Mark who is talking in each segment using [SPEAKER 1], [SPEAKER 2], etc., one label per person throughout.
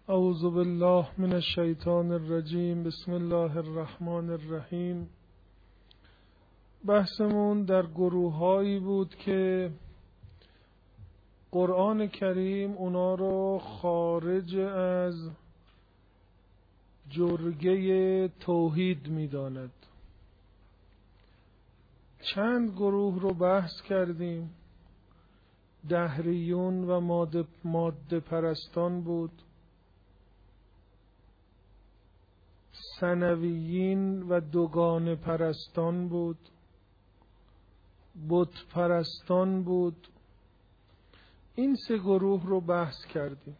[SPEAKER 1] اعوذ بالله من الشیطان الرجیم. بسم الله الرحمن الرحیم. بحثمون در گروه‌هایی بود که قرآن کریم اونا رو خارج از جرگه توحید می‌داند. چند گروه رو بحث کردیم. دهریون و ماده پرستان بود، ثانویین و دوگانه پرستان بود، بت پرستان بود. این سه گروه رو بحث کردیم.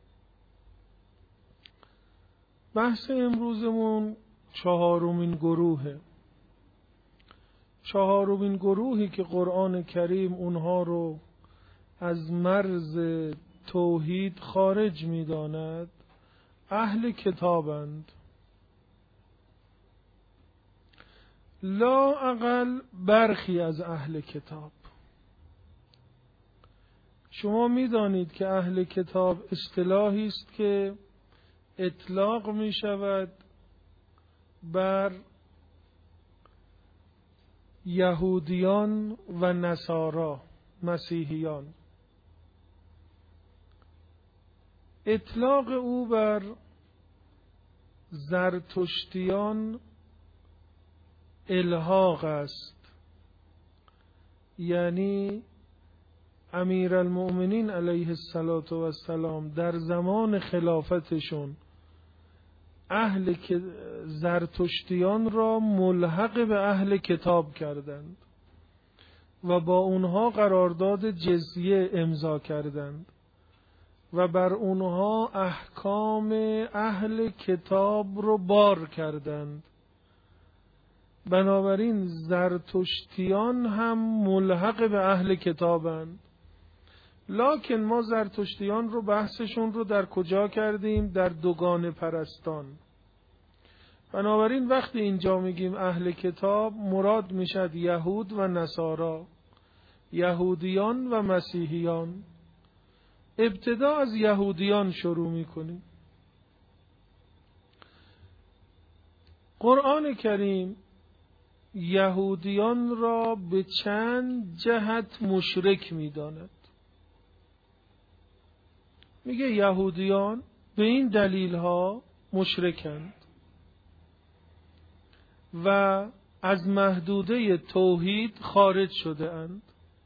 [SPEAKER 1] بحث امروزمون چهارمین گروهه. چهارمین گروهی که قرآن کریم اونها رو از مرز توحید خارج می‌داند اهل کتابند. لا اقل برخی از اهل کتاب. شما می‌دانید که اهل کتاب اصطلاحی است که اطلاق می‌شود بر یهودیان و نصارا، مسیحیان. اطلاق او بر زرتشتیان الحاق است، یعنی امیرالمؤمنین علیه السلام در زمان خلافتشون اهل زرتشتیان را ملحق به اهل کتاب کردند و با اونها قرارداد جزیه امضا کردند و بر اونها احکام اهل کتاب رو بار کردند. بنابراین زرتشتیان هم ملحق به اهل کتابند. لکن ما زرتشتیان رو بحثشون رو در کجا کردیم؟ در دوگانه پرستان. بنابراین وقتی اینجا میگیم اهل کتاب مراد میشد یهود و نصارا، یهودیان و مسیحیان. ابتدا از یهودیان شروع میکنیم. قرآن کریم یهودیان را به چند جهت مشرک می‌داند. میگه یهودیان به این دلیل ها مشرکند و از محدوده توحید خارج شده اند.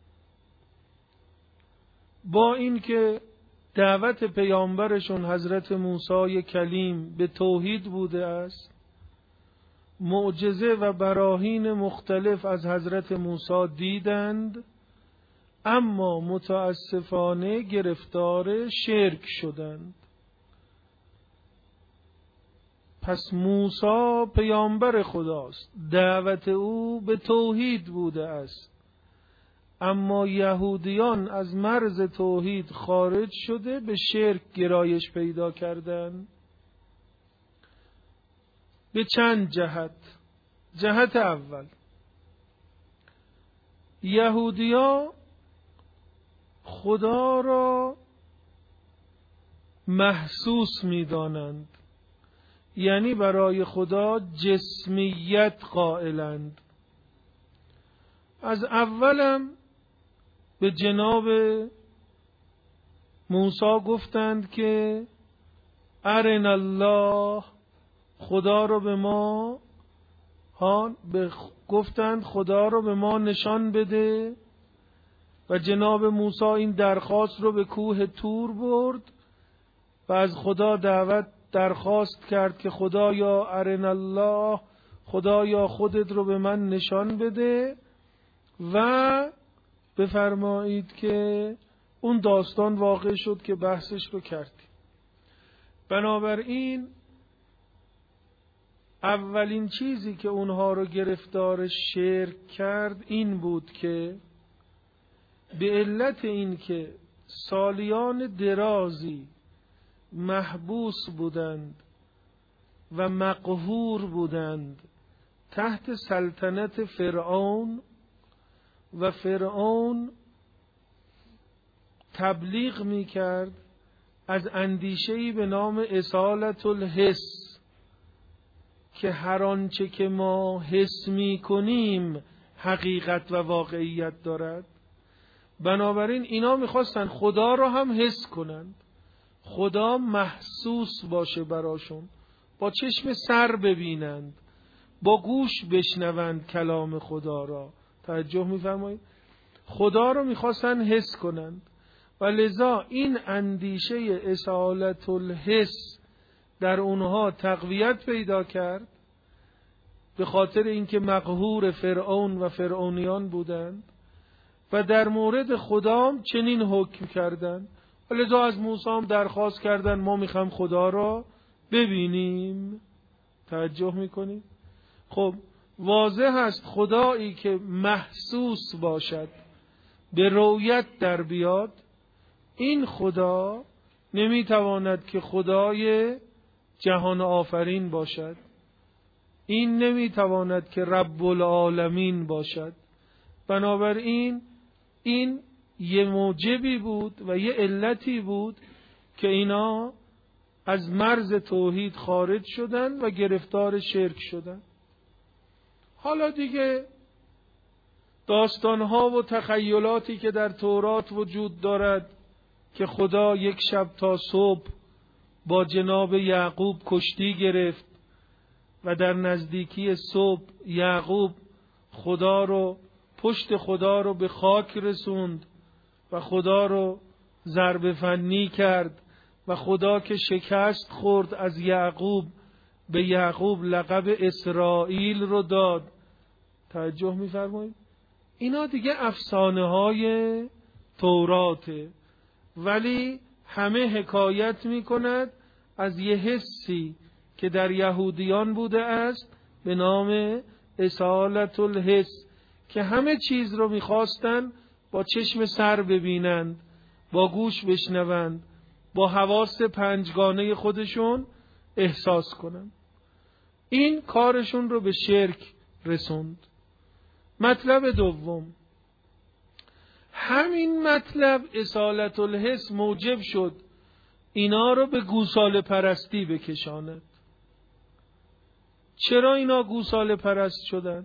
[SPEAKER 1] با اینکه دعوت پیامبرشون حضرت موسی کلیم به توحید بوده است، معجزه و براهین مختلف از حضرت موسی دیدند، اما متاسفانه گرفتار شرک شدند. پس موسی پیامبر خداست، دعوت او به توحید بوده است، اما یهودیان از مرز توحید خارج شده به شرک گرایش پیدا کردند. به چند جهت. جهت اول، یهودی‌ها خدا را محسوس می‌دانند، یعنی برای خدا جسمیت قائلند. از اولم به جناب موسی گفتند که ارنا الله، خدا رو به ما گفتند خدا رو به ما نشان بده و جناب موسی این درخواست رو به کوه طور برد و از خدا درخواست کرد که خدایا ارنا الله، خدایا خودت رو به من نشان بده و بفرمایید که اون داستان واقع شد که بحثش رو کردیم. بنابراین اولین چیزی که اونها رو گرفتار شرک کرد این بود که به علت این که سالیان درازی محبوس بودند و مقهور بودند تحت سلطنت فرعون و فرعون تبلیغ می کرد از اندیشه‌ای به نام اصالت الحس که هر آنچه که ما حس می کنیم حقیقت و واقعیت دارد. بنابراین اینا میخواستن خدا را هم حس کنند، خدا محسوس باشه براشون، با چشم سر ببینند، با گوش بشنوند کلام خدا را. توجه میفرمایید؟ خدا رو میخواستن حس کنند و لذا این اندیشه اصالت الحس در اونها تقویت پیدا کرد، به خاطر اینکه مقهور فرعون و فرعونیان بودند و در مورد خدا چنین حکم کردند. و لذا از موسی هم درخواست کردند ما میخوایم خدا را ببینیم. توجه میکنید؟ خب واضح است خدایی که محسوس باشد، به رؤیت در بیاد، این خدا نمیتواند که خدای جهان آفرین باشد، این نمیتواند که رب العالمین باشد. بنابراین این یه موجبی بود و یه علتی بود که اینا از مرز توحید خارج شدن و گرفتار شرک شدن. حالا دیگه داستانها و تخیلاتی که در تورات وجود دارد که خدا یک شب تا صبح با جناب یعقوب کشتی گرفت و در نزدیکی صبح یعقوب پشت خدا رو به خاک رسوند و خدا رو ضرب فنی کرد و خدا که شکست خورد از یعقوب به یعقوب لقب اسرائیل رو داد. توجه می‌فرمایید؟ اینا دیگه افسانه های توراته، ولی همه حکایت می‌کند از یه حسی که در یهودیان بوده است به نام اصالت الحس، که همه چیز رو می‌خواستن با چشم سر ببینند، با گوش بشنوند، با حواس پنجگانه خودشون احساس کنند. این کارشون رو به شرک رسوند. مطلب دوم، همین مطلب اصالت الحس موجب شد اینا رو به گوساله پرستی بکشاند. چرا اینا گوساله پرست شدن؟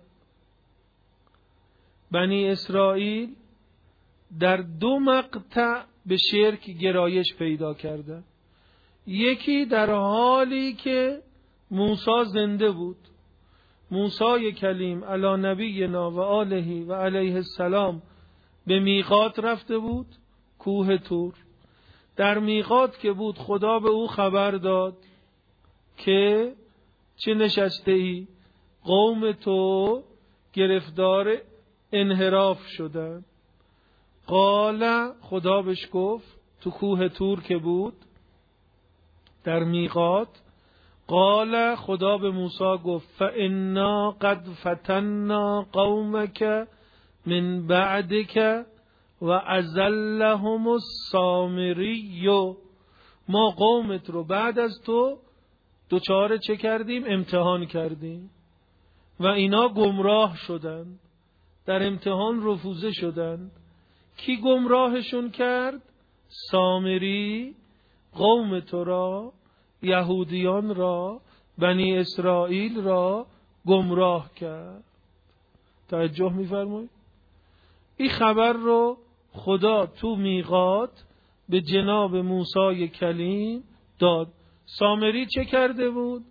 [SPEAKER 1] بنی اسرائیل در دو مقطع به شرک گرایش پیدا کردند. یکی در حالی که موسی زنده بود، موسی کلیم علی نبینا و آله و علیه السلام به میقات رفته بود، کوه طور. در میقات که بود خدا به او خبر داد که چه نشسته ای؟ قوم تو گرفتار انحراف شدن. قال، خدا بهش گفت تو کوه طور که بود در میقات، قال خدا به موسی گفت فانا قد فتنا قومک من بعدک و ازلهم السامری. ما قومت رو بعد از تو دوچاره چه کردیم؟ امتحان کردیم و اینا گمراه شدند، در امتحان رفوزه شدند. کی گمراهشون کرد؟ سامری، قوم تو را، یهودیان را، بنی اسرائیل را گمراه کرد. توجه می‌فرمایید؟ این خبر رو خدا تو میقات به جناب موسی کلیم داد. سامری چه کرده بود؟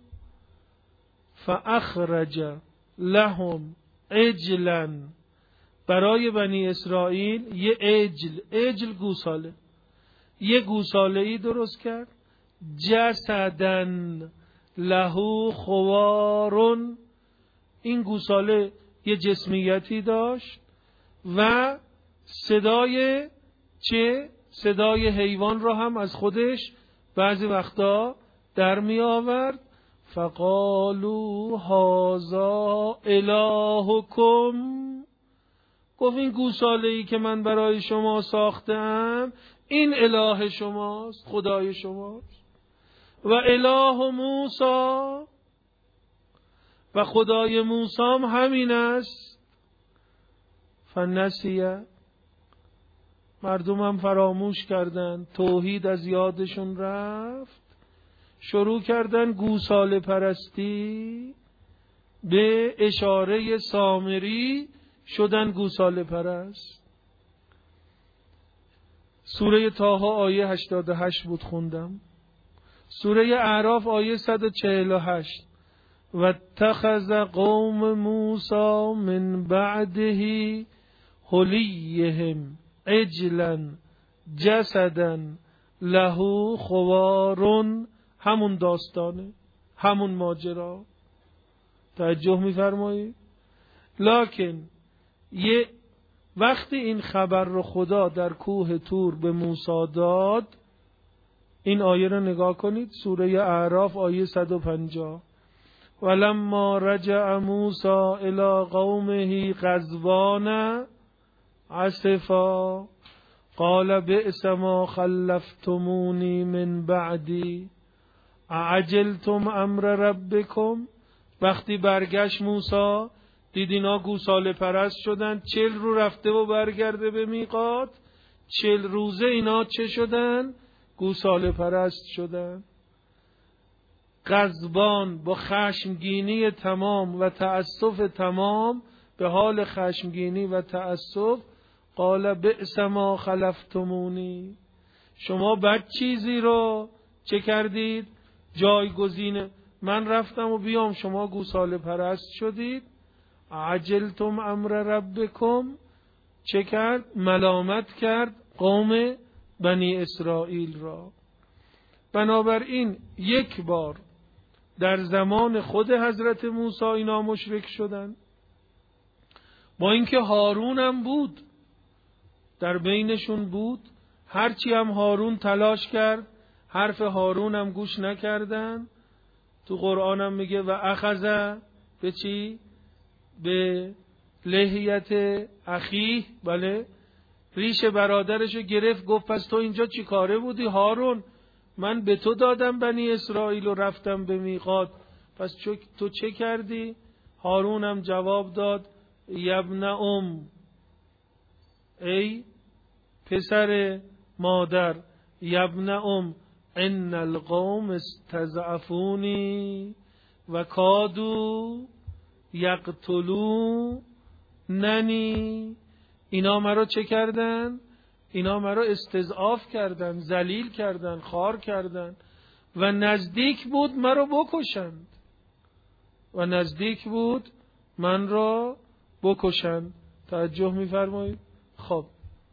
[SPEAKER 1] فاخرج لهم عجلا، برای بنی اسرائیل یه عجل گوساله، یه گوساله ای درست کرد، جسدن لهو خوارون، این گوساله یه جسمیتی داشت و صدای صدای حیوان را هم از خودش بعضی وقتا در می آورد. فقالوا هذا الهکم، گفت این گوساله‌ای که من برای شما ساختم این اله شماست، خدای شماست. و اله موسی، و خدای موسی هم همین است. فنسیه، مردمم فراموش کردن، توحید از یادشون رفت، شروع کردن گوساله پرستی، به اشاره سامری شدن گوساله پرست. سوره طه آیه 88 بود خوندم. سوره اعراف آیه 148 واتخذ قوم موسی من بعده حلیهم عجلا جسدا له خوار. همون داستانه، همون ماجرا. توجه می‌فرمایید؟ لکن وقتی این خبر رو خدا در کوه طور به موسی داد، این آیه رو نگاه کنید، سوره اعراف آیه 150 ولما رجع موسی الی قومه غضبان اسفا قال بئس ما خلفتمونی من بعدی اعجلتم امر ربکم. وقتی برگشت موسی دید اینا گوساله پرست شدن، 40 رو رفته و برگرده به میقات، 40 روزه اینا چه شدن؟ گوساله پرست شدن. غضبان، با خشمگینی تمام و تأسف تمام، به حال خشمگینی و تأسف، قال بئس ما خلفتمونی، شما بد چیزی رو چه کردید؟ جایگزین من رفتم و بیام شما گوساله پرست شدید. عجلتم امر ربکم، چه کرد؟ ملامت کرد قوم بنی اسرائیل را. بنابراین یک بار در زمان خود حضرت موسی اینا مشرک شدن، با اینکه هارون هم بود، در بینشون بود، هرچی هم هارون تلاش کرد حرف هارون هم گوش نکردن. تو قرآن هم میگه و اخذ به چی؟ به لحیت اخیه، بله، ریش برادرشو گرفت، گفت پس تو اینجا چی کاره بودی هارون؟ من به تو دادم بنی اسرائیل و رفتم به میقات، پس تو چه کردی؟ هارون هم جواب داد یبن ای پسر مادر، یبن ان القوم استضعفونی و کادو یقتلوننی. اینا مرا چه کردن؟ اینا مرا استضعاف کردن، ذلیل کردن، خوار کردن و نزدیک بود مرا بکشند، و نزدیک بود من را بکشند. توجه می‌فرمایید؟ خب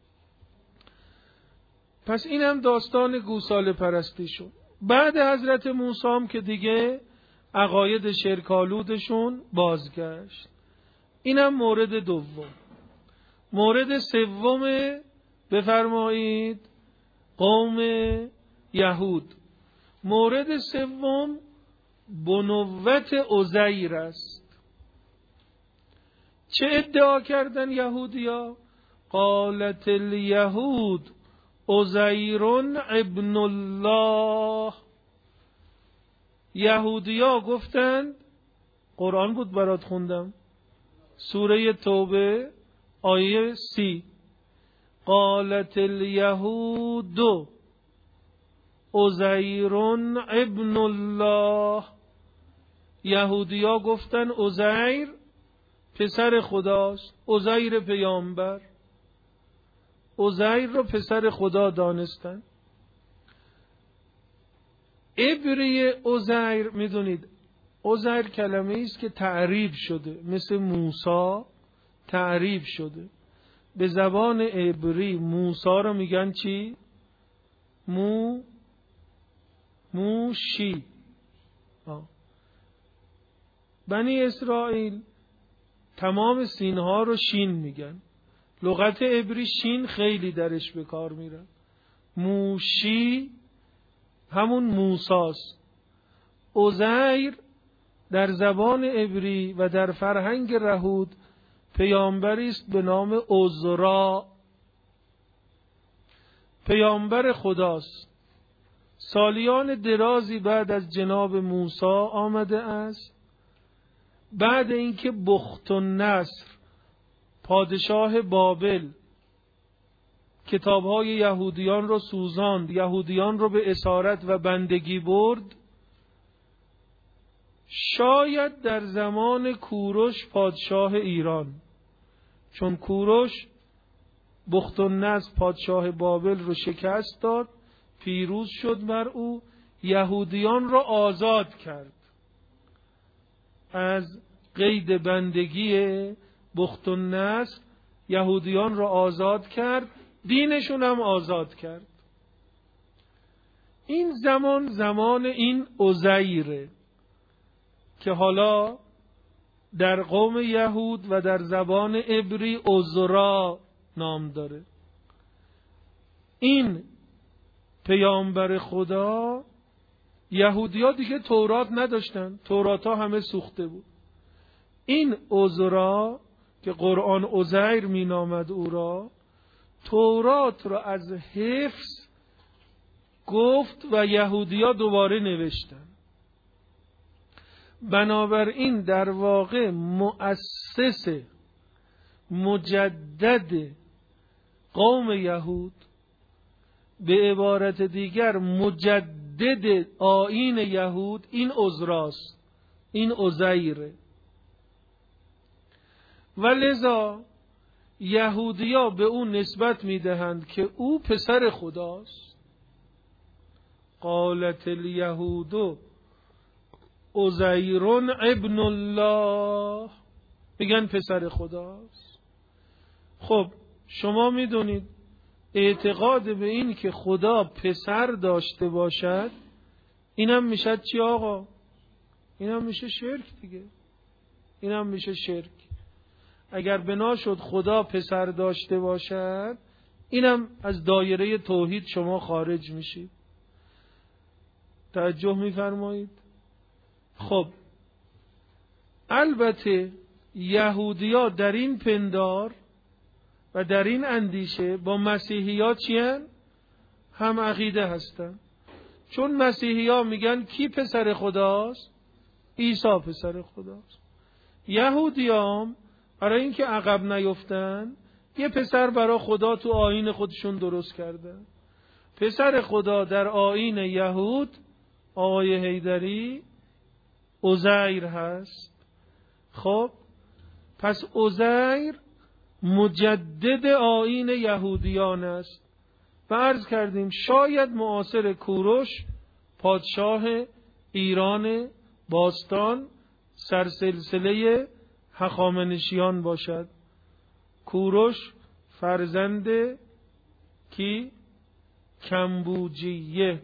[SPEAKER 1] پس این هم داستان گوساله پرستی شد. بعد حضرت موسی هم که دیگه عقاید شرکالودشون بازگشت. اینم مورد دوم. مورد سوم بفرمایید قوم یهود. مورد سوم بنوت عزیر است. چه ادعا کردن یهودیا؟ قالت الیهود عزیر ابن الله. یهودیا گفتند، قرآن بود برات خوندم، سوره توبه آیه 30، قالت الیهود عزیر ابن الله. یهودیا گفتن عزیر پسر خداست، عزیر پیامبر، عزیر رو پسر خدا دانستن. عبری عزیر میدونید، عزیر کلمه است که تعریب شده، مثل موسی تعریب شده. به زبان عبری موسی رو میگن چی؟ موشی. بنی اسرائیل تمام سینها رو شین میگن. لغت عبری شین خیلی درش به کار میرن. موشی همون موساست. عزیر در زبان عبری و در فرهنگ رهود پیامبری است به نام عزرا، پیامبر خداست. سالیان درازی بعد از جناب موسی آمده است. بعد اینکه بخت النصر پادشاه بابل کتابهای یهودیان رو سوزاند، یهودیان رو به اسارت و بندگی برد، شاید در زمان کوروش پادشاه ایران، چون کوروش بختالنصر پادشاه بابل رو شکست داد، پیروز شد بر او، یهودیان رو آزاد کرد، از قید بندگی بختالنصر یهودیان رو آزاد کرد، دینشون هم آزاد کرد. این زمان این عزیره که حالا در قوم یهود و در زبان عبری عزرا نام داره. این پیامبر خدا، یهودی‌ها دیگه تورات نداشتن، تورات ها همه سوخته بود. این عزرا که قرآن عزیر می نامد او را، تورات را از حفظ گفت و یهودی‌ها دوباره نوشتن. بنابراین در واقع مؤسس مجدد قوم یهود، به عبارت دیگر مجدد آیین یهود، این عزراست، این عزیره. و لذا یهودی‌ها به او نسبت میدهند که او پسر خداست. قالت الیهود عزیر ابن الله، میگن پسر خداست. خب شما میدونید اعتقاد به این که خدا پسر داشته باشد، اینم میشه چی آقا؟ اینم میشه شرک دیگه، اینم میشه شرک. اگر بنا شد خدا پسر داشته باشد، اینم از دایره توحید شما خارج میشید. توجه میفرمایید؟ خب البته یهودی‌ها در این پندار و در این اندیشه با مسیحی‌ها چیان؟ هم عقیده هستن. چون مسیحی‌ها میگن کی پسر خداست؟ عیسی پسر خداست. یهودی‌ها برای اینکه عقب نیفتن، یه پسر برای خدا تو آیین خودشون درست کردن. پسر خدا در آیین یهود آقای حیدری عزیر هست. خب پس عزیر مجدد آیین یهودیان است. و عرض کردیم شاید معاصر کوروش پادشاه ایران باستان سرسلسله هخامنشیان باشد. کوروش فرزند کی؟ کمبوجیه.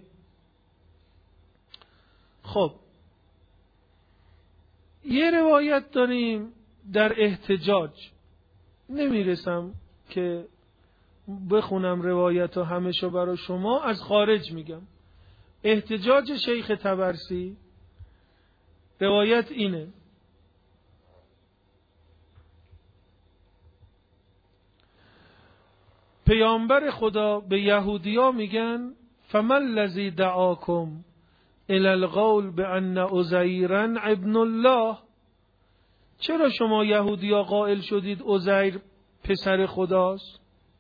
[SPEAKER 1] خب یه روایت داریم در احتجاج، نمیرسم که بخونم روایت ها همشو برای شما، از خارج میگم. احتجاج شیخ طبرسی، روایت اینه: پیامبر خدا به یهودیا میگن فمن الذی دعاکم الی القول بان عزیرا ابن الله، چرا شما یهودیا قائل شدید عزیر پسر خداست؟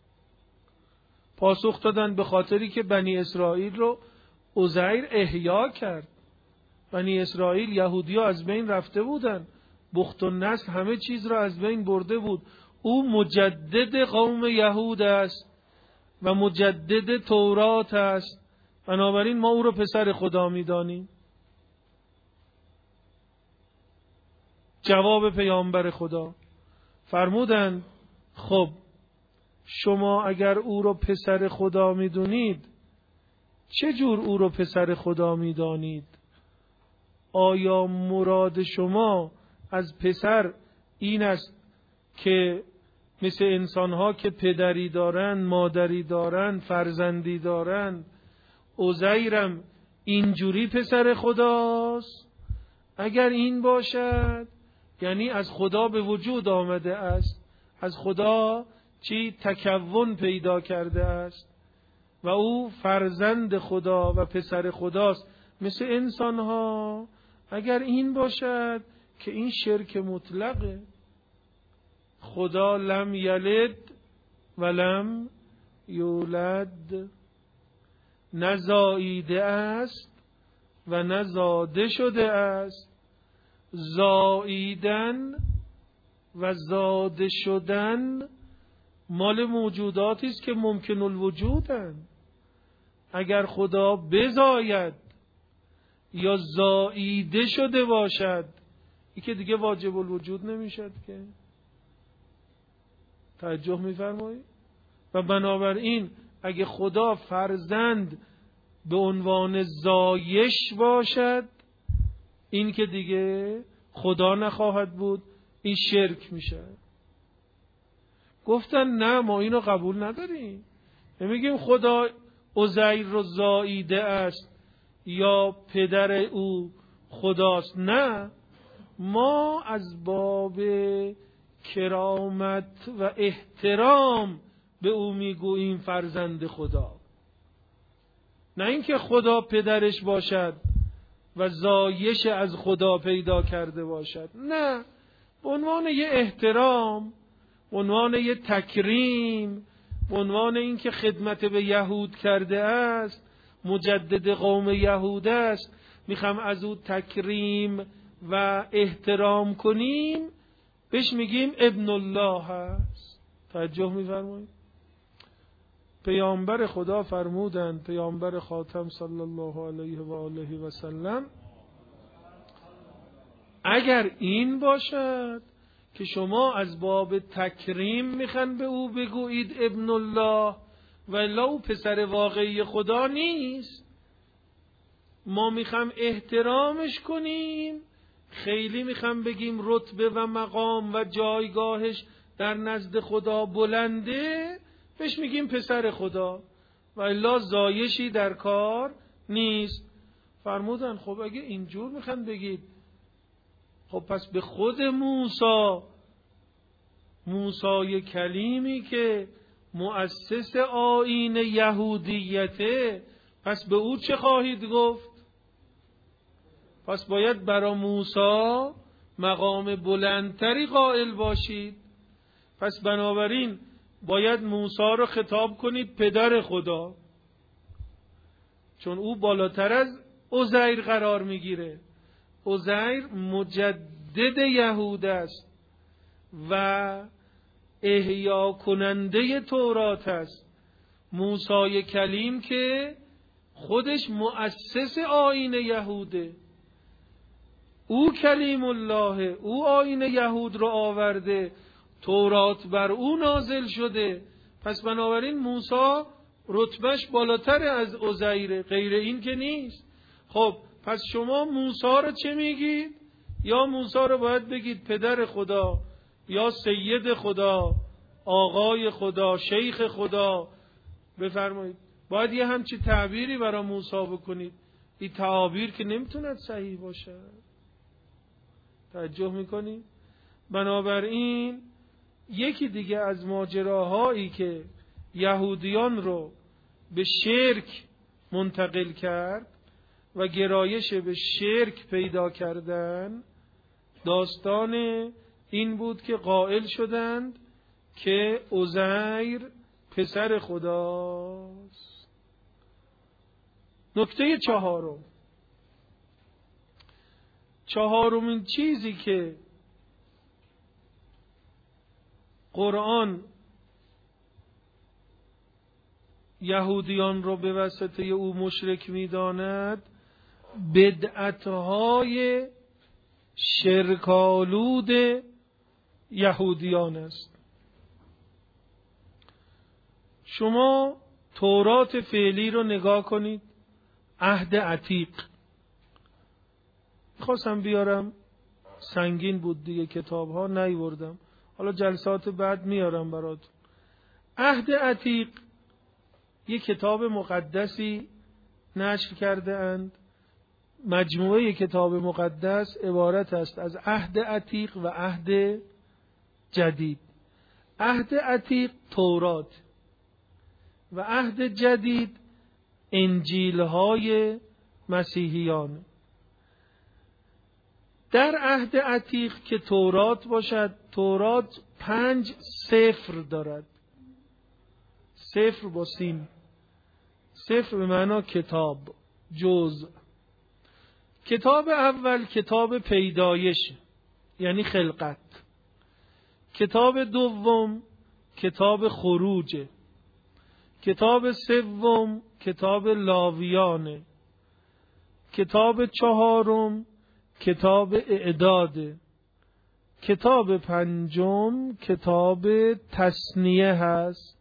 [SPEAKER 1] پاسخ دادن به خاطری که بنی اسرائیل رو عزیر احیا کرد. بنی اسرائیل یهودیا از بین رفته بودن، بختالنصر همه چیز را از بین برده بود. او مجدد قوم یهود است و مجدد تورات است، بنابراین ما او رو پسر خدا می‌دانیم. جواب پیامبر خدا فرمودند خب شما اگر او رو پسر خدا می‌دونید، چه جور او رو پسر خدا می‌دانید؟ آیا مراد شما از پسر این است که مثل انسان‌ها که پدری دارن، مادری دارن، فرزندی دارن، عزیرم اینجوری پسر خداست؟ اگر این باشد یعنی از خدا به وجود آمده است، از خدا تکون پیدا کرده است و او فرزند خدا و پسر خداست مثل انسان‌ها. اگر این باشد که این شرک مطلقه. خدا لم یلد و لم یولد نه زاییده است و نه زاده شده است. زاییدن و زاده شدن مال موجوداتی است که ممکن الوجودند. اگر خدا بزاید یا زاییده شده باشد، این که دیگه واجب الوجود نمیشد که. توجه میفرمایید؟ و بنابراین اگه خدا فرزند به عنوان زایش باشد، این که دیگه خدا نخواهد بود، این شرک میشه. گفتن نه، ما اینو قبول نداریم. نمیگیم خدا عزیر رو زاییده است یا پدر او خداست. نه، ما از باب کرامت و احترام به او میگوییم فرزند خدا، نه اینکه خدا پدرش باشد و زایش از خدا پیدا کرده باشد. نه، به عنوان یه احترام، به عنوان یه تکریم، به عنوان اینکه خدمت به یهود کرده است، مجدد قوم یهود است، میخوام از او تکریم و احترام کنیم، بهش میگیم ابن الله هست. توجه میفرمایید؟ پیامبر خدا فرمودند، پیامبر خاتم صلی الله علیه و آله و سلم، اگر این باشد که شما از باب تکریم میخوان به او بگویید ابن الله، و الا او پسر واقعی خدا نیست. ما میخوام احترامش کنیم، خیلی میخوام بگیم رتبه و مقام و جایگاهش در نزد خدا بلنده، بهش میگیم پسر خدا، و الا زایشی در کار نیست. فرمودن خب اگه اینجور میخوان بگید، خب پس به خود موسی کلیمی که مؤسس آیین یهودیته، پس به او چه خواهید گفت؟ پس باید برای موسی مقام بلندتری قائل باشید. پس بنابراین باید موسی رو خطاب کنید پدر خدا، چون او بالاتر از عزیر قرار میگیره. عزیر مجدد یهود است و احیا کننده تورات است. موسی کلیم که خودش مؤسس آیین یهوده، او کلیم الله، او آیین یهود رو آورده، تورات بر او نازل شده. پس بنابراین موسی رتبهش بالاتر از عزیر، غیر این که نیست. خب پس شما موسی رو چه میگید؟ یا موسی رو باید بگید پدر خدا، یا سید خدا، آقای خدا، شیخ خدا. بفرمایید باید یه همچی تعبیری برای موسی بکنید. این تعابیر که نمیتوند صحیح باشه. توجه میکنید؟ بنابراین یکی دیگه از ماجراهایی که یهودیان رو به شرک منتقل کرد و گرایش به شرک پیدا کردن، داستان این بود که قائل شدند که عزیر پسر خداست. نکته چهارمین چیزی که قرآن یهودیان رو به واسطه او مشرک می‌داند، بدعت‌های شرک‌آلود یهودیان است. شما تورات فعلی رو نگاه کنید، عهد عتیق. خواستم بیارم، سنگین بود دیگه کتاب‌ها نیوردم، حالا جلسات بعد میارم براتون. عهد عتیق یک کتاب مقدسی نشر کرده اند. مجموعه کتاب مقدس عبارت است از عهد عتیق و عهد جدید. عهد عتیق تورات و عهد جدید انجیل‌های مسیحیان. در عهد عتیق که تورات باشد، تورات 5 سفر دارد. صفر با سین. صفر به معنا کتاب، جزء. کتاب اول کتاب پیدایش یعنی خلقت. کتاب دوم کتاب خروج. کتاب سوم کتاب لاویانه. کتاب چهارم کتاب اعداد. کتاب پنجم کتاب تثنیه هست.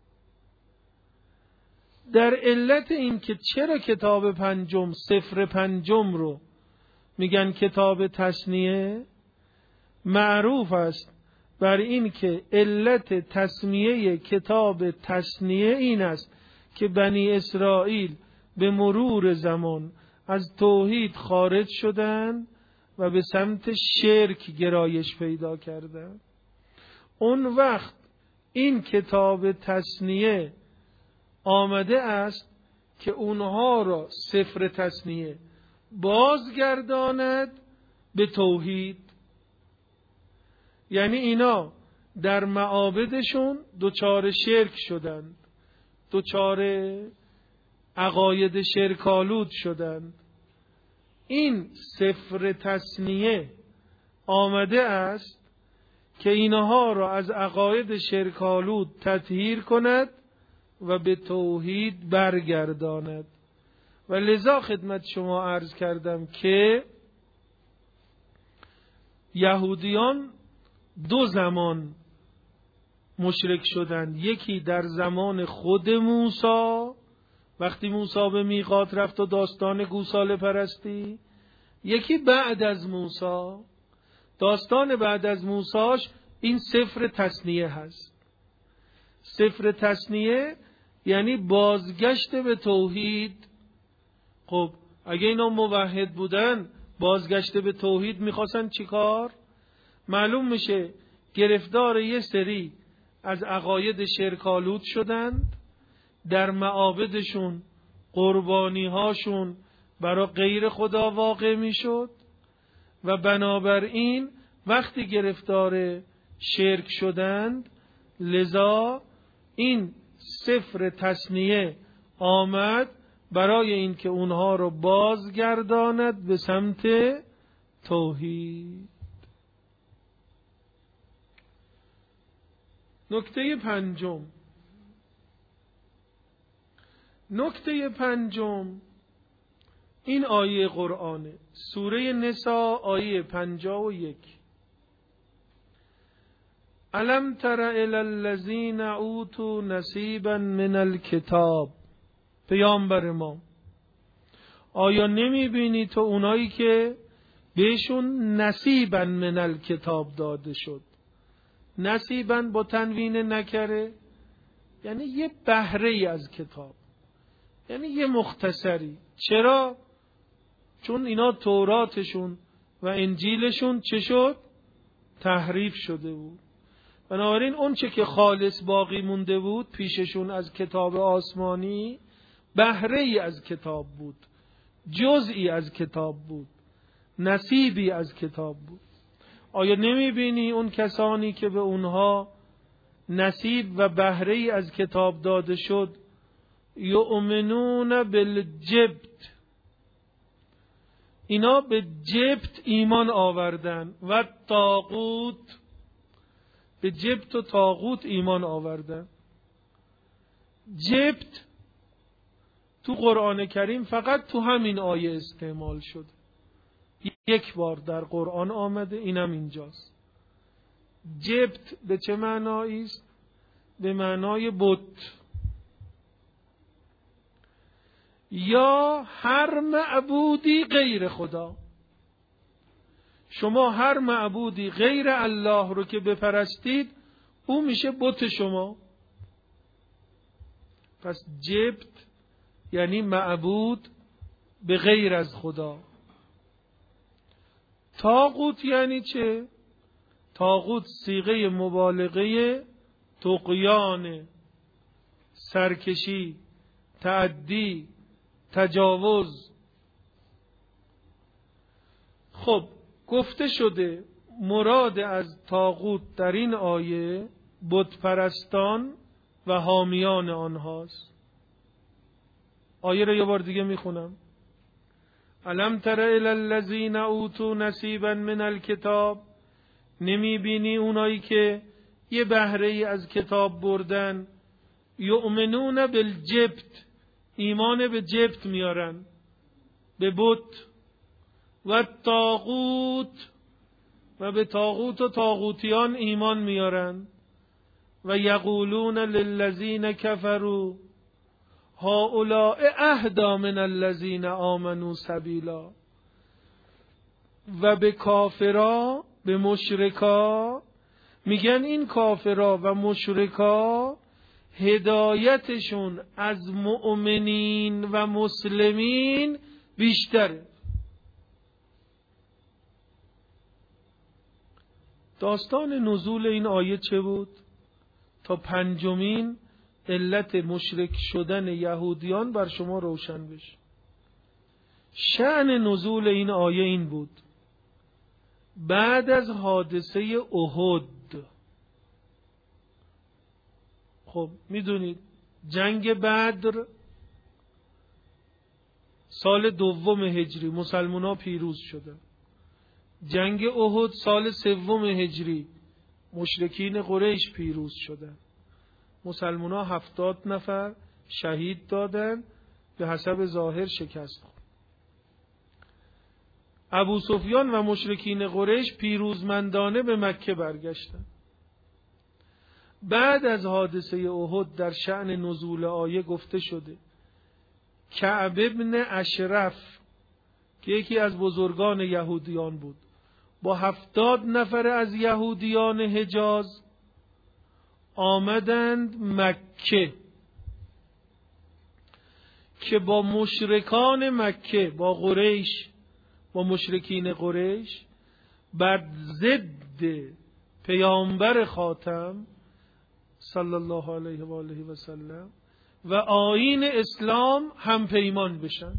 [SPEAKER 1] در علت این که چرا کتاب پنجم، صفر پنجم رو میگن کتاب تثنیه، معروف است بر این که علت تسمیه کتاب تثنیه این است که بنی اسرائیل به مرور زمان از توحید خارج شدند و به سمت شرک گرایش پیدا کردند. اون وقت این کتاب تثنیه آمده است که اونها را صفر تثنیه بازگرداند به توحید. یعنی اینا در معابدشون دچار شرک شدند، دچار عقاید شرکالود شدند. این صفر تثنیه آمده است که اینها را از عقاید شرکالود تطهیر کند و به توحید برگرداند. و لذا خدمت شما عرض کردم که یهودیان دو زمان مشرک شدند. یکی در زمان خود موسی، وقتی موسی به میقات رفت و داستان گوساله پرستی. یکی بعد از موسی. داستان بعد از موسیش این صفر تثنیه هست. صفر تثنیه یعنی بازگشت به توحید. خب اگه اینا موحد بودن بازگشت به توحید میخواستن چیکار؟ معلوم میشه گرفتار یه سری از عقاید شرکالود شدند، در معابدشون قربانی هاشون برای غیر خدا واقع میشد و بنابراین وقتی گرفتار شرک شدند، لذا این صفر تثنیه آمد برای اینکه اونها رو بازگرداند به سمت توحید. نکته پنجم این آیه قرآنه، سوره نساء آیه 51. الم تر الی الذین اوتوا نصیبا من الکتاب. پیامبر ما، آیا نمی بینی تو اونایی که بهشون نصیبا من الکتاب داده شد؟ نصیبا با تنوین نکره یعنی یه بهره از کتاب، یعنی یه مختصری. چرا؟ چون اینا توراتشون و انجیلشون چه شد؟ تحریف شده بود. بنابراین اون چه که خالص باقی مونده بود پیششون از کتاب آسمانی، بهره‌ای از کتاب بود، جزئی از کتاب بود، نصیبی از کتاب بود. آیا نمی بینی اون کسانی که به اونها نصیب و بهره‌ای از کتاب داده شد، یؤمنون بالجبت، اینا به جبت ایمان آوردن و طاغوت، به جبت و طاغوت ایمان آوردن. جبت تو قرآن کریم فقط تو همین آیه استعمال شد، یک بار در قرآن آمده، اینم اینجاست. جبت به چه معنایی است؟ به معنای بت یا هر معبودی غیر خدا. شما هر معبودی غیر الله رو که بپرستید او میشه بت شما. پس جبت یعنی معبود به غیر از خدا. طاغوت یعنی چه؟ طاغوت صیغه مبالغه طغیان، سرکشی، تعدی، تجاوز. خب گفته شده مراد از طاغوت در این آیه بت پرستان و حامیان آنهاست. آیه را یه بار دیگه میخونم. الم تر الی الذین اوتوا نصیبا من الکتاب، نمیبینی اونایی که یه بهره ای از کتاب بردن، یؤمنون بالجبت، ایمان به جبت میارن، به بت، و طاغوت، و به طاغوت و طاغوتیان ایمان میارن، و یقولون للذین کفروا هؤلاء اهدی من الذین آمنوا سبیلا، و به کافرا، به مشرکا میگن این کافرا و مشرکا هدایتشون از مؤمنین و مسلمین بیشتره. داستان نزول این آیه چه بود؟ تا پنجمین علت مشرک شدن یهودیان بر شما روشن بشه. شأن نزول این آیه این بود: بعد از حادثه احد، خب میدونید جنگ بدر سال 2 هجری مسلمان ها پیروز شدن. جنگ احد سال 3 هجری مشرکین قریش پیروز شدن. مسلمان ها 70 نفر شهید دادن، به حسب ظاهر شکست خورد. ابو سفیان و مشرکین قریش پیروزمندانه به مکه برگشتند. بعد از حادثه احد در شأن نزول آیه گفته شده کعب ابن اشرف که یکی از بزرگان یهودیان بود، با 70 نفر از یهودیان حجاز آمدند مکه که با مشرکان مکه، با قریش، با مشرکین قریش بر ضد پیامبر خاتم صلی الله علیه و آله و سلم و آیین اسلام هم پیمان بشن.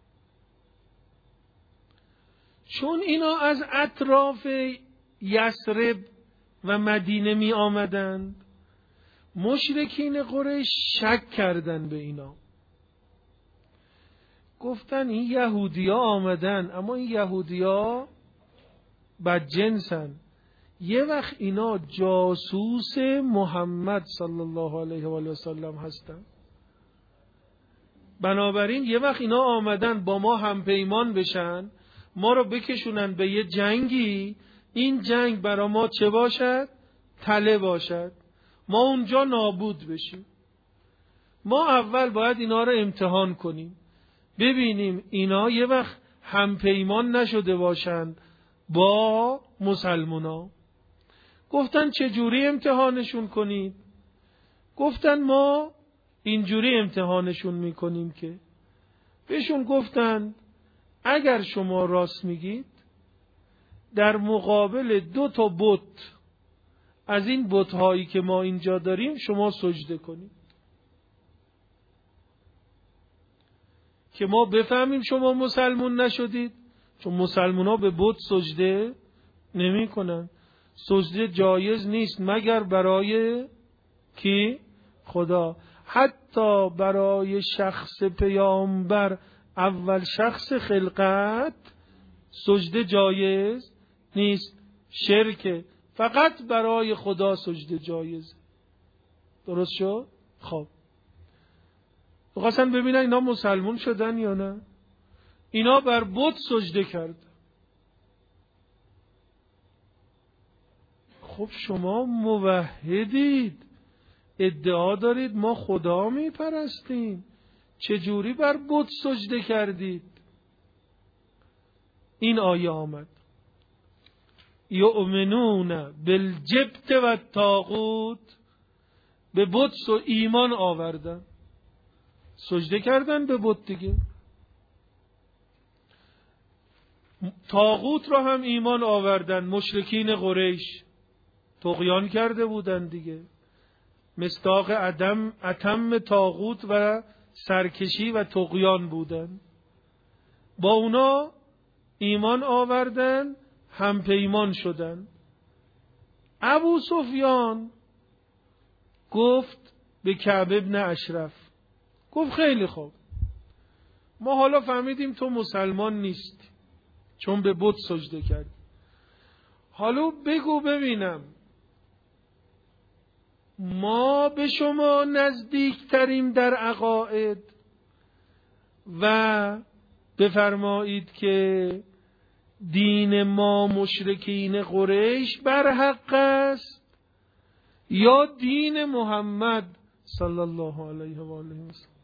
[SPEAKER 1] چون اینا از اطراف یثرب و مدینه می آمدند، مشرکین قریش شک کردند به اینا، گفتن این یهودیا آمدن، اما این یهودیا بدجنسن، یه وقت اینا جاسوس محمد صلی الله علیه و آله و سلم هستن، بنابراین یه وقت اینا آمدن با ما هم پیمان بشن، ما رو بکشونن به یه جنگی، این جنگ برا ما چه باشد؟ تله باشد، ما اونجا نابود بشیم. ما اول باید اینا رو امتحان کنیم، ببینیم اینا یه وقت هم پیمان نشده باشند با مسلمونا. گفتن چجوری امتحانشون کنید؟ گفتن ما اینجوری امتحانشون میکنیم که بهشون گفتن اگر شما راست میگید در مقابل 2 بت از این بت‌هایی که ما اینجا داریم شما سجده کنید که ما بفهمیم شما مسلمون نشدید، چون مسلمونا به بت سجده نمی کنن. سجده جایز نیست مگر برای کی؟ خدا. حتی برای شخص پیامبر، اول شخص خلقت، سجده جایز نیست، شرکه. فقط برای خدا سجده جایز. درست شد؟ خب بخواستن ببینن اینا مسلمون شدن یا نه. اینا بر بت سجده کرد. خب شما موحدید، ادعا دارید ما خدا میپرستیم، چجوری بر بت سجده کردید؟ این آیه آمد یؤمنون بالجبت و الطاغوت، به بت ایمان آوردن، سجده کردن به بت دیگه. طاغوت را هم ایمان آوردن. مشرکین قریش طغیان کرده بودن دیگه، مصداق اتم طاغوت و سرکشی و طغیان بودن. با اونا ایمان آوردن، هم پیمان شدن. ابو سفیان گفت به کعب ابن اشرف. گفت خیلی خوب، ما حالا فهمیدیم تو مسلمان نیستی چون به بت سجده کردی. حالا بگو ببینم ما به شما نزدیکتریم در عقاید و بفرمایید که دین ما مشرکین قریش بر حق است یا دین محمد صلی الله علیه و آله و سلم.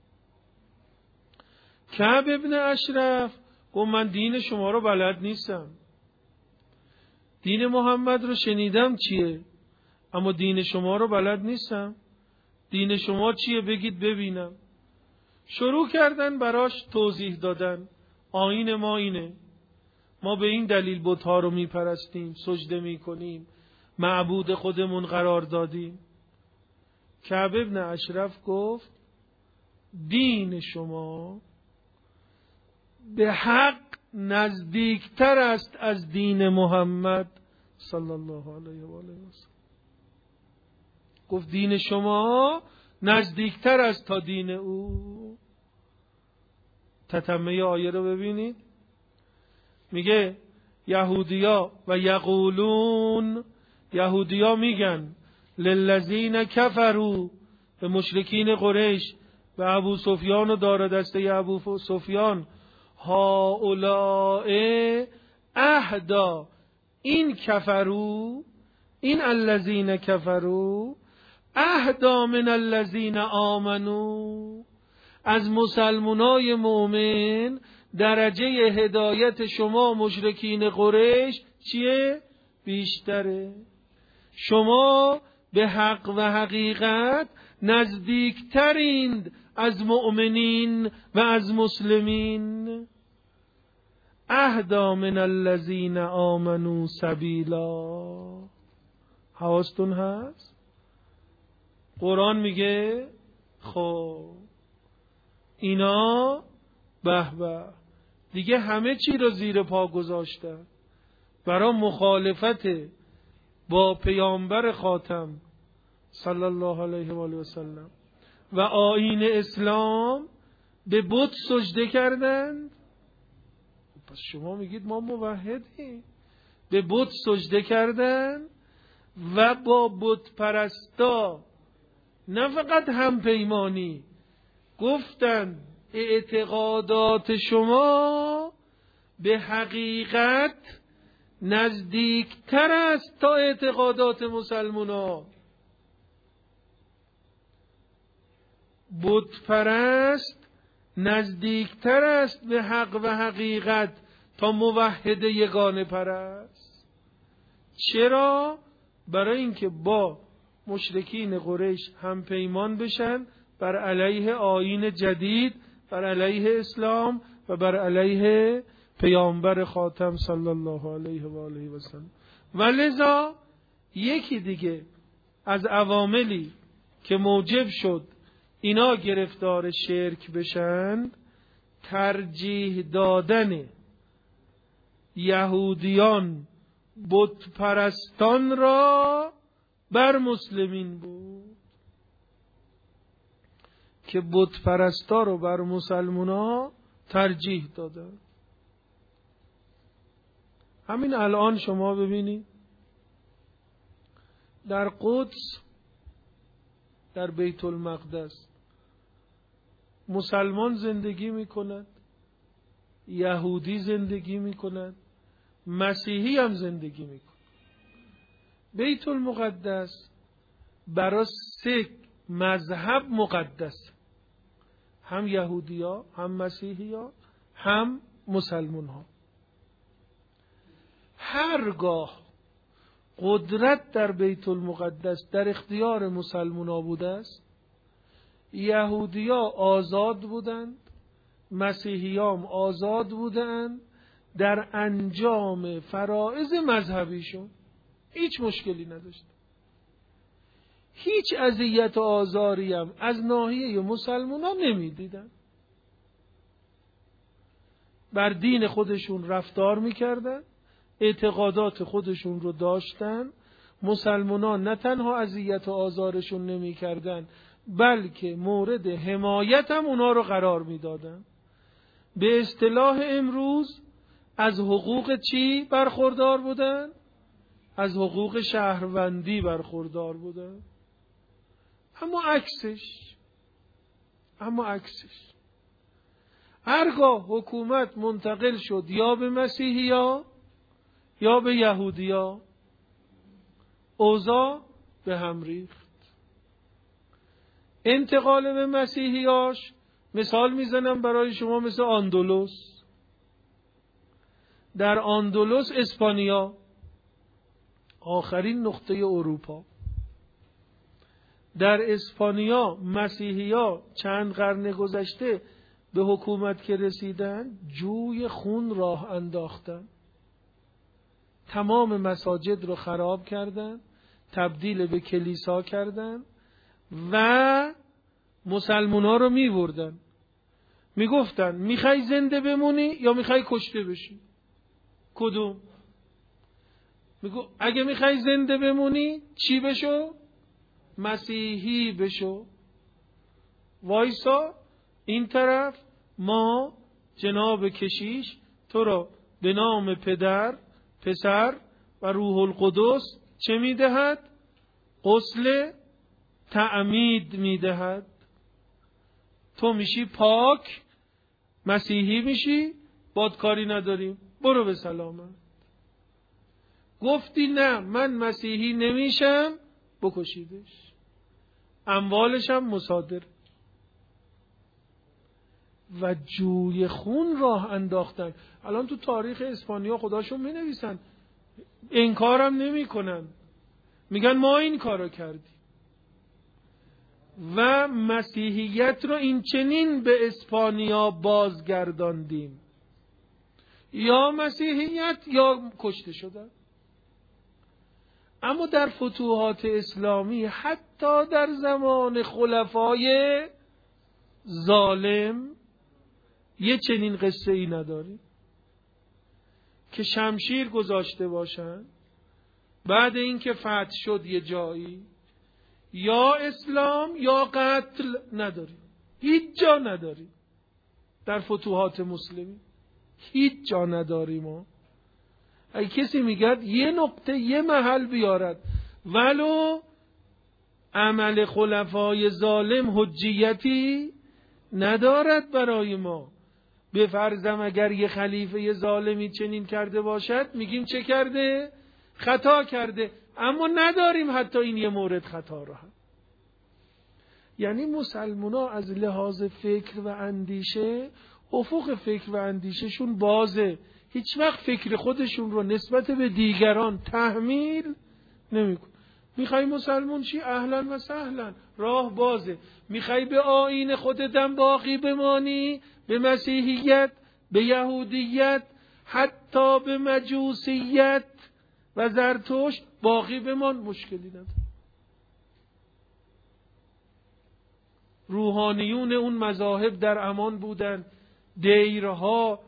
[SPEAKER 1] کعب ابن اشرف گفت من دین شما رو بلد نیستم، دین محمد رو شنیدم چیه اما دین شما رو بلد نیستم. دین شما چیه بگید ببینم. شروع کردن براش توضیح دادن. آیین ما اینه، ما به این دلیل بت‌ها رو میپرستیم، سجده میکنیم، معبود خودمون قرار دادیم. کعب ابن اشرف گفت دین شما به حق نزدیکتر است از دین محمد صلی الله علیه و آله و سلم. گفت دین شما نزدیکتر است تا دین او. تتمه آیه رو ببینید، میگه یهودیا و یقولون، یهودیا میگن للذین کفروا، به مشرکین قریش، به ابو سفیان و دار دسته ابو سفیان، هؤلاء اهدا، این کفروا، این الذین کفروا اهدا من الذین آمنوا، از مسلمانای مؤمن درجه هدایت شما مشرکین قریش چیه؟ بیشتره. شما به حق و حقیقت نزدیکترین از مؤمنین و از مسلمین. اهدا من الذین آمنوا سبیلا. حواستون هست؟ قرآن میگه خب اینا به به دیگه همه چی رو زیر پا گذاشتن برای مخالفت با پیامبر خاتم صلی الله علیه و آله و سلم و آیین اسلام، به بت سجده کردند. پس شما میگید ما موحدیم. به بت سجده کردند و با بت پرستا نه فقط هم پیمانی، گفتند اعتقادات شما به حقیقت نزدیکتر است تا اعتقادات مسلمانان. بت پرست نزدیکتر است به حق و حقیقت تا موحد یگانه پرست. چرا؟ برای اینکه با مشرکین قریش هم پیمان بشن بر علیه آیین جدید، بر علیه اسلام و بر علیه پیامبر خاتم صلی الله علیه و آله و سلم. و لذا یکی دیگه از عواملی که موجب شد اینا گرفتار شرک بشن، ترجیح دادن یهودیان بت پرستان را بر مسلمین بود، که بت پرستا رو بر مسلمونا ترجیح دادن. همین الان شما ببینید در قدس، در بیت المقدس مسلمان زندگی میکند، یهودی زندگی میکند، مسیحی هم زندگی میکند. بیت المقدس برای 3 مذهب مقدس، هم یهودی ها، هم مسیحی ها، هم مسلمان ها. هرگاه قدرت در بیت المقدس در اختیار مسلمان ها بوده است، یهودی ها آزاد بودند، مسیحی ها هم آزاد بودند در انجام فرائض مذهبیشون، هیچ مشکلی نداشت. هیچ اذیت و آزاری هم از ناحیه مسلمانان نمیدیدن. بر دین خودشون رفتار میکردن، اعتقادات خودشون رو داشتن، مسلمانان نه تنها اذیت و آزارشون نمی کردن، بلکه مورد حمایت هم اونا رو قرار می دادن. به اصطلاح امروز از حقوق چی برخوردار بودن؟ از حقوق شهروندی برخوردار بودن. اما عکسش هرگاه حکومت منتقل شد یا به مسیحیا یا به یهودیا، اوضاع به هم ریخت. انتقال به مسیحیاش مثال میزنم برای شما، مثل اندلس. در اندلس، اسپانیا، آخرین نقطه اروپا، در اسپانیا مسیحیا چند قرن گذشته به حکومت که رسیدن جوی خون راه انداختن. تمام مساجد رو خراب کردن، تبدیل به کلیسا کردن و مسلمونا رو می‌بردن. میگفتن میخوای زنده بمونی یا میخوای کشته بشی؟ کدوم؟ میگو اگه میخوای زنده بمونی چی بشو؟ مسیحی بشو. وایسا این طرف، ما جناب کشیش تو را به نام پدر، پسر و روح القدس چه میدهد؟ غسل تعمید میدهد. تو میشی پاک، مسیحی میشی، بادکاری نداریم، برو به سلامت. گفتی نه من مسیحی نمیشم، بکشیدش، اموالشم مصادر. و جوی خون راه انداختن. الان تو تاریخ اسپانیا خداشون می نویسن، انکارم نمی کنن، میگن ما این کارو کردیم. و مسیحیت رو این چنین به اسپانیا بازگرداندیم، یا مسیحیت یا کشته شدن. اما در فتوحات اسلامی حتی در زمان خلفای ظالم یه چنین قصه ای نداری که شمشیر گذاشته باشن بعد اینکه فتح شد یه جایی، یا اسلام یا قتل نداری، هیچ جا نداری. در فتوحات مسلمی هیچ جا نداری. ما اگه کسی میگه یه نقطه یه محل بیارد ولو عمل خلفای ظالم حجیتی ندارد برای ما، به فرضم اگر یه خلیفه ظالمی چنین کرده باشد میگیم چه کرده؟ خطا کرده. اما نداریم حتی این یه مورد خطا را هم. یعنی مسلمونا از لحاظ فکر و اندیشه، افق فکر و اندیششون بازه، هیچ وقت فکر خودشون رو نسبت به دیگران تحمیل نمیکن. میخوای مسلمون چی؟ اهلا و سهلا، راه بازه. میخوای به آیین خودتم باقی بمانی، به مسیحیت، به یهودیت، حتی به مجوسیت و زرتشت باقی بمان، مشکلی نداره. روحانیون اون مذاهب در امان بودن، دیرها،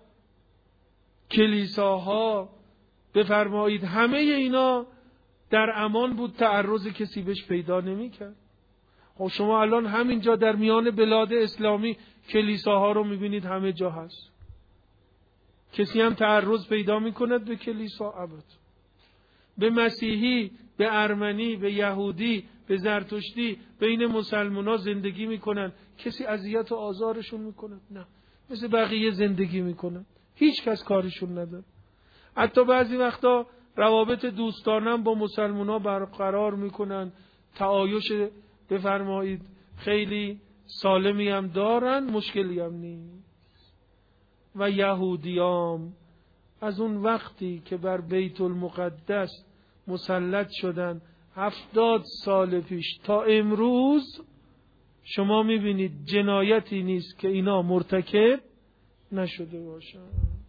[SPEAKER 1] کلیساها، بفرمایید همه اینا در امان بود، تعرض کسی بهش پیدا نمی کرد. خب شما الان همینجا در میان بلاد اسلامی کلیساها رو میبینید همه جا هست. کسی هم تعرض پیدا میکند به کلیسا؟ ابد. به مسیحی، به ارمنی، به یهودی، به زرتشتی بین مسلمونا زندگی میکنن، کسی اذیت و آزارشون میکنه؟ نه، مثل بقیه زندگی میکنن، هیچ کس کارشون نداره. حتی بعضی وقتا روابط دوستانم با مسلمونا برقرار میکنن، تعایش بفرمایید خیلی سالمی هم دارن، مشکلی هم نیست. و یهودیام از اون وقتی که بر بیت المقدس مسلط شدن 70 سال پیش تا امروز، شما میبینید جنایتی نیست که اینا مرتکب نشده باشن.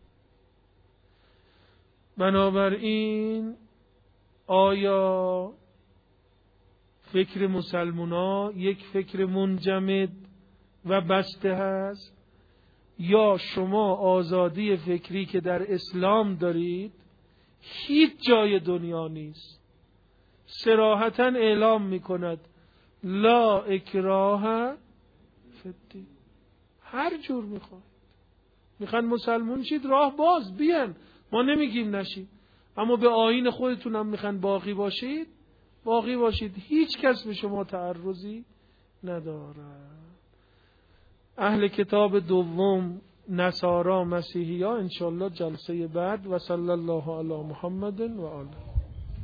[SPEAKER 1] بنابراین آیا فکر مسلمونا یک فکر منجمد و بسته هست، یا شما آزادی فکری که در اسلام دارید هیچ جای دنیا نیست؟ صراحتاً اعلام میکند لا اکراه فی الدین. هر جور میخوان مسلمون شید، راه باز بیان، ما نمیگیم نشید، اما به آیین خودتون هم میخوان باقی باشید، باقی باشید، هیچ کس به شما تعرضی ندارد. اهل کتاب دوم، نصارا، مسیحی ها، انشالله جلسه بعد. و صلی الله علی محمد و آله.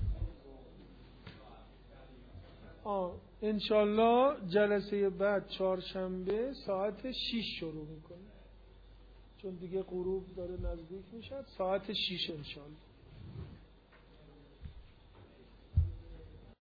[SPEAKER 1] انشالله جلسه بعد چهارشنبه ساعت 6 شروع میکنه، چون دیگه غروب داره نزدیک میشه، ساعت 6 انشالله.